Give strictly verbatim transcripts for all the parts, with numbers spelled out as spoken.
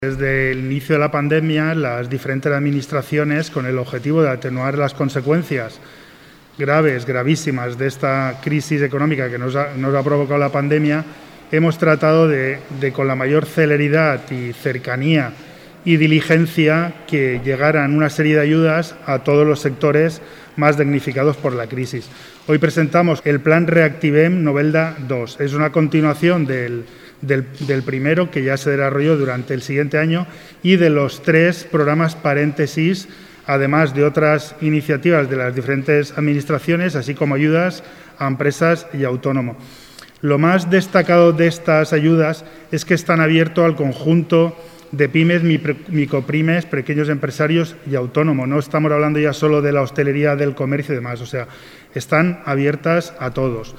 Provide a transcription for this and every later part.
Desde el inicio de la pandemia, las diferentes administraciones, con el objetivo de atenuar las consecuencias graves, gravísimas de esta crisis económica que nos ha, nos ha provocado la pandemia, hemos tratado de, de, con la mayor celeridad y cercanía y diligencia, que llegaran una serie de ayudas a todos los sectores más damnificados por la crisis. Hoy presentamos el Plan Reactivem Novelda dos. Es una continuación del, del, del primero, que ya se desarrolló durante el siguiente año, y de los tres programas paréntesis, además de otras iniciativas de las diferentes administraciones, así como ayudas a empresas y autónomos. Lo más destacado de estas ayudas es que están abiertos al conjunto de pymes, micropymes, pequeños empresarios y autónomos. No estamos hablando ya solo de la hostelería, del comercio y demás, o sea, están abiertas a todos.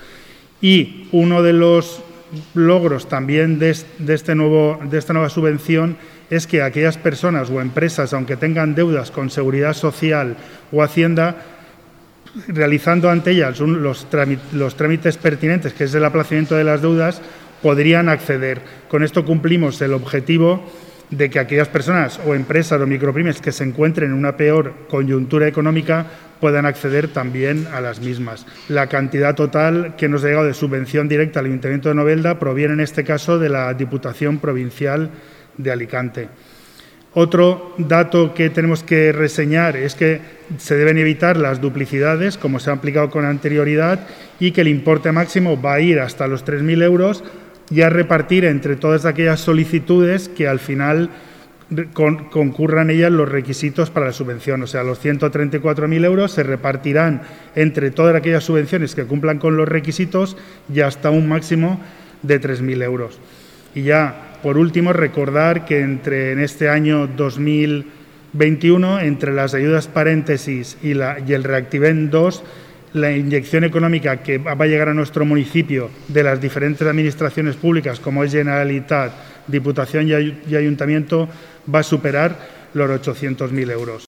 Y uno de los logros también de, de, este nuevo, de esta nueva subvención es que aquellas personas o empresas, aunque tengan deudas con Seguridad Social o Hacienda, realizando ante ellas un, los, trámites, los trámites pertinentes, que es el aplazamiento de las deudas, podrían acceder. Con esto cumplimos el objetivo de que aquellas personas o empresas o micropymes que se encuentren en una peor coyuntura económica puedan acceder también a las mismas. La cantidad total que nos ha llegado de subvención directa al Ayuntamiento de Novelda proviene en este caso de la Diputación Provincial de Alicante. Otro dato que tenemos que reseñar es que se deben evitar las duplicidades, como se ha aplicado con anterioridad, y que el importe máximo va a ir hasta los tres mil euros y a repartir entre todas aquellas solicitudes que al final con, concurran ellas los requisitos para la subvención. O sea, los ciento treinta y cuatro mil euros se repartirán entre todas aquellas subvenciones que cumplan con los requisitos y hasta un máximo de tres mil euros. Y ya, por último, recordar que entre en este año dos mil veintiuno, entre las ayudas paréntesis y, la, y el Reactivem dos, la inyección económica que va a llegar a nuestro municipio de las diferentes administraciones públicas, como es Generalitat, Diputación y Ayuntamiento, va a superar los ochocientos mil euros.